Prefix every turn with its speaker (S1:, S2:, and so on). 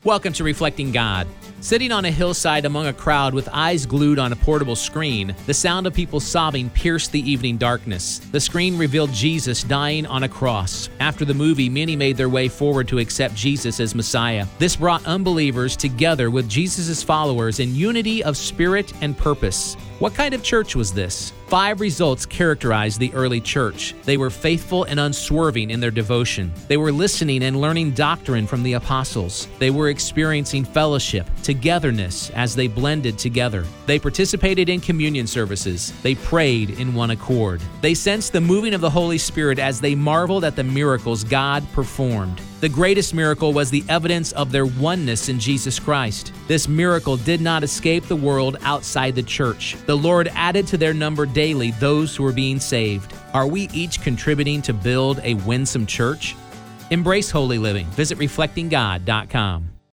S1: Welcome to Reflecting God. Sitting on a hillside among a crowd with eyes glued on a portable screen, the sound of people sobbing pierced the evening darkness. The screen revealed Jesus dying on a cross. After the movie, many made their way forward to accept Jesus as Messiah. This brought unbelievers together with Jesus' followers in unity of spirit and purpose. What kind of church was this? 5 results characterized the early church. They were faithful and unswerving in their devotion. They were listening and learning doctrine from the apostles. They were experiencing fellowship, togetherness as they blended together. They participated in communion services. They prayed in one accord. They sensed the moving of the Holy Spirit as they marveled at the miracles God performed. The greatest miracle was the evidence of their oneness in Jesus Christ. This miracle did not escape the world outside the church. The Lord added to their number daily those who were being saved. Are we each contributing to build a winsome church? Embrace holy living. Visit reflectinggod.com.